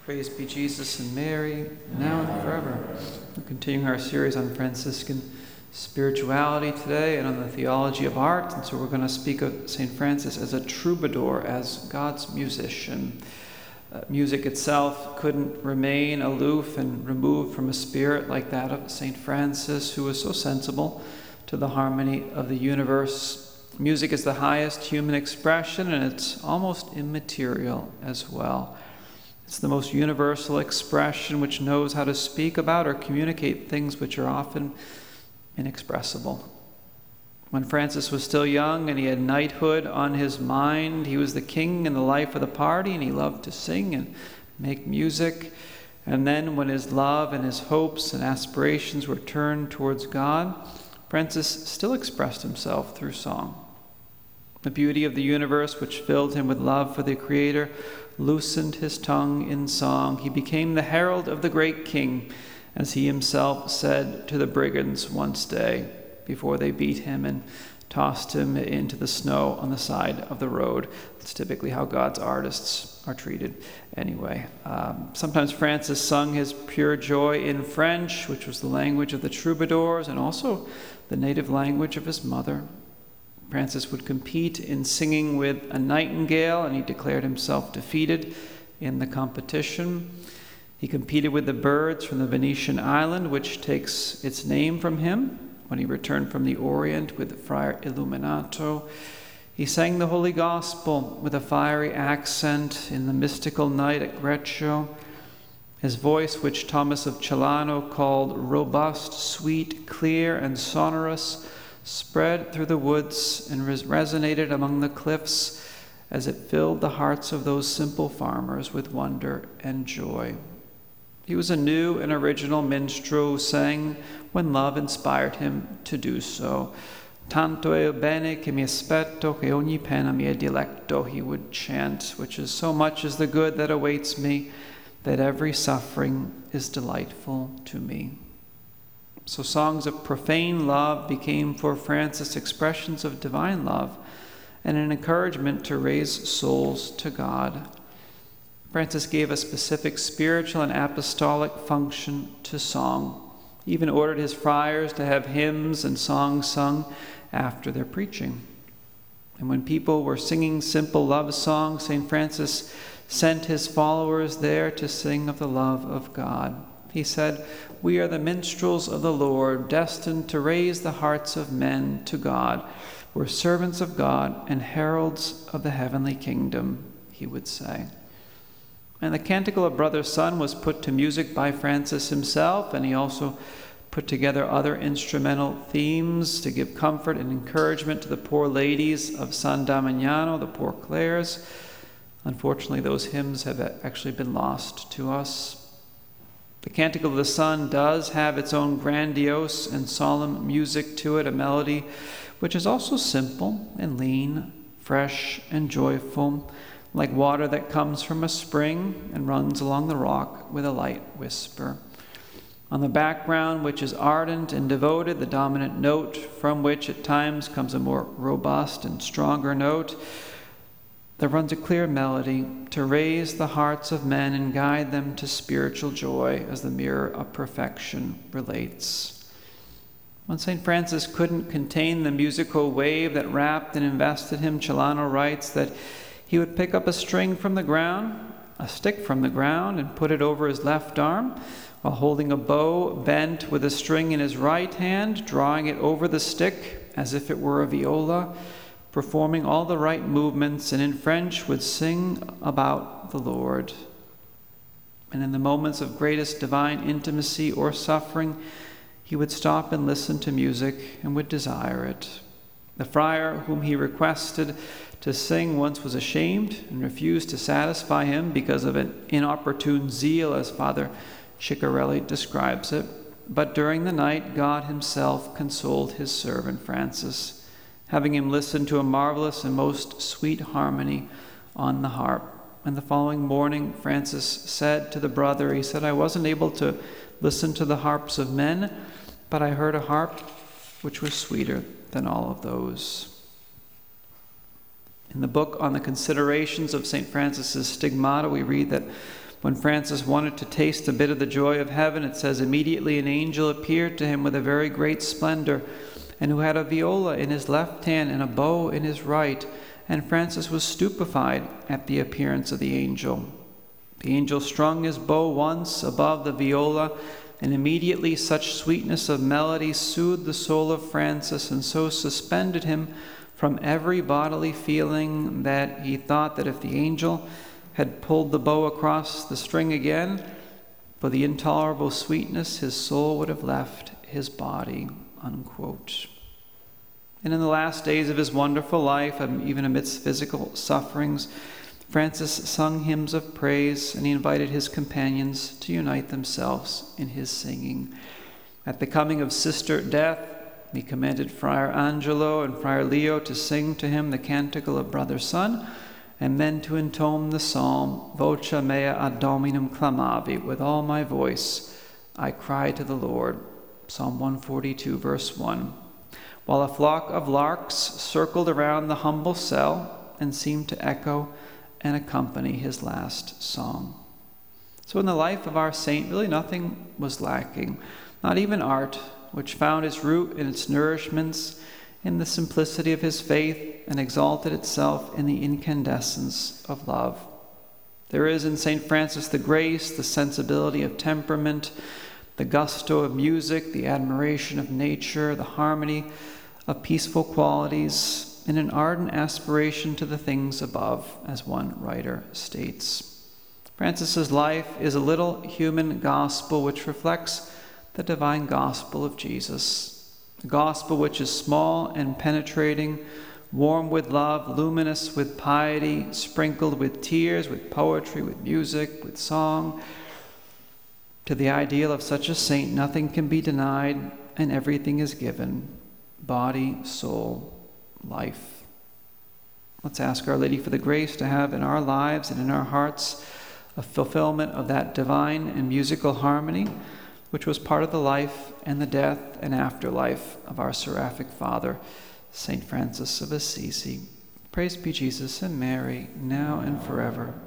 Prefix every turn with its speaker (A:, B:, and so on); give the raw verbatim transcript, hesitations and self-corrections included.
A: Praise be Jesus and Mary, now and forever. We're continuing our series on Franciscan spirituality today and on the theology of art. And so we're going to speak of Saint Francis as a troubadour, as God's musician. Uh, music itself couldn't remain aloof and removed from a spirit like that of Saint Francis, who was so sensible to the harmony of the universe. Music is the highest human expression, and it's almost immaterial as well. It's the most universal expression which knows how to speak about or communicate things which are often inexpressible. When Francis was still young and he had knighthood on his mind, he was the king in the life of the party, and he loved to sing and make music. And then when his love and his hopes and aspirations were turned towards God, Francis still expressed himself through song. The beauty of the universe, which filled him with love for the Creator, loosened his tongue in song. He became the herald of the great king, as he himself said to the brigands once day before they beat him and tossed him into the snow on the side of the road. It's typically how God's artists are treated anyway. Um, sometimes Francis sung his pure joy in French, which was the language of the troubadours and also the native language of his mother. Francis would compete in singing with a nightingale, and he declared himself defeated in the competition. He competed with the birds from the Venetian island, which takes its name from him when he returned from the Orient with Friar Illuminato. He sang the Holy Gospel with a fiery accent in the mystical night at Greccio. His voice, which Thomas of Celano called robust, sweet, clear, and sonorous, spread through the woods and res- resonated among the cliffs as it filled the hearts of those simple farmers with wonder and joy. He was a new and original minstrel who sang when love inspired him to do so. Tanto è il bene che mi aspetto che ogni pena mi è diletto, he would chant, which is so much is the good that awaits me, that every suffering is delightful to me. So songs of profane love became for Francis expressions of divine love and an encouragement to raise souls to God. Francis gave a specific spiritual and apostolic function to song. He even ordered his friars to have hymns and songs sung after their preaching. And when people were singing simple love songs, Saint Francis sent his followers there to sing of the love of God. He said, "We are the minstrels of the Lord, destined to raise the hearts of men to God. We're servants of God and heralds of the heavenly kingdom," he would say. And the Canticle of Brother Sun was put to music by Francis himself, and he also put together other instrumental themes to give comfort and encouragement to the poor ladies of San Damiano, the poor Clares. Unfortunately, those hymns have actually been lost to us. The Canticle of the Sun does have its own grandiose and solemn music to it, a melody which is also simple and lean, fresh and joyful, like water that comes from a spring and runs along the rock with a light whisper. On the background, which is ardent and devoted, the dominant note from which at times comes a more robust and stronger note, there runs a clear melody to raise the hearts of men and guide them to spiritual joy, as the mirror of perfection relates. When Saint Francis couldn't contain the musical wave that wrapped and invested him, Celano writes that he would pick up a string from the ground, a stick from the ground, and put it over his left arm, while holding a bow bent with a string in his right hand, drawing it over the stick as if it were a viola, performing all the right movements, and in French would sing about the Lord. And in the moments of greatest divine intimacy or suffering, he would stop and listen to music and would desire it. The friar whom he requested to sing once was ashamed and refused to satisfy him because of an inopportune zeal, as Father Ciccarelli describes it. But during the night, God himself consoled his servant Francis, having him listen to a marvelous and most sweet harmony on the harp. And the following morning, Francis said to the brother, he said, "I wasn't able to listen to the harps of men, but I heard a harp which was sweeter than all of those." In the book on the considerations of Saint Francis's Stigmata, we read that When Francis wanted to taste a bit of the joy of heaven, it says, immediately an angel appeared to him with a very great splendor, and who had a viola in his left hand and a bow in his right. And Francis was stupefied at the appearance of the angel. The angel strung his bow once above the viola, and immediately such sweetness of melody soothed the soul of Francis, and so suspended him from every bodily feeling that he thought that if the angel had pulled the bow across the string again, for the intolerable sweetness, his soul would have left his body, unquote. And in the last days of his wonderful life, even amidst physical sufferings, Francis sung hymns of praise, and he invited his companions to unite themselves in his singing. At the coming of Sister Death, he commanded Friar Angelo and Friar Leo to sing to him the canticle of Brother Sun, and then to intone the psalm, Voce mea ad Dominum clamavi, with all my voice I cry to the Lord, Psalm one forty-two, verse one, while a flock of larks circled around the humble cell and seemed to echo and accompany his last song. So in the life of our saint, really nothing was lacking, not even art, which found its root and its nourishments in the simplicity of his faith and exalted itself in the incandescence of love. There is in Saint Francis the grace, the sensibility of temperament, the gusto of music, the admiration of nature, the harmony of peaceful qualities, and an ardent aspiration to the things above, as one writer states. Francis's life is a little human gospel which reflects the divine gospel of Jesus. The gospel which is small and penetrating, warm with love, luminous with piety, sprinkled with tears, with poetry, with music, with song. To the ideal of such a saint, nothing can be denied and everything is given, body, soul, life. Let's ask Our Lady for the grace to have in our lives and in our hearts a fulfillment of that divine and musical harmony which was part of the life and the death and afterlife of our seraphic Father, Saint Francis of Assisi. Praise be Jesus and Mary, now and forever.